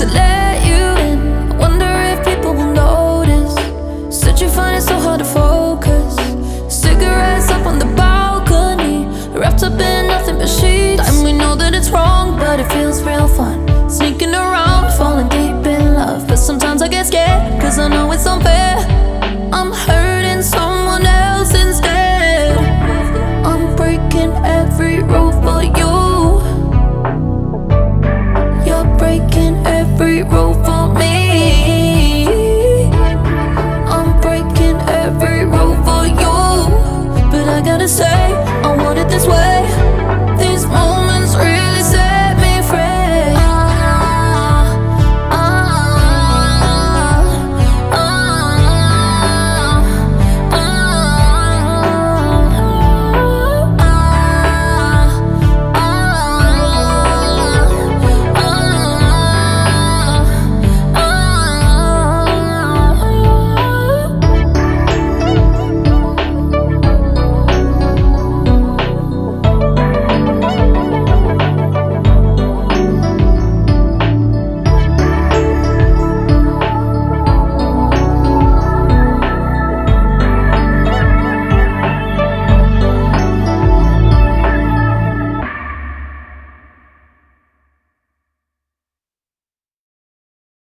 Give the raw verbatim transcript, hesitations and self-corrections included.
to let you in. I wonder if people will notice. Said you find it so hard to focus. Cigarettes up on the balcony, wrapped up in nothing but sheets. And we know that it's wrong, but it feels real fun. Sneaking around, falling deep in love. But sometimes I get scared, cause I know it's unfair. I'm hurting someone else instead. I'm breaking every rule for you. You're breaking every rule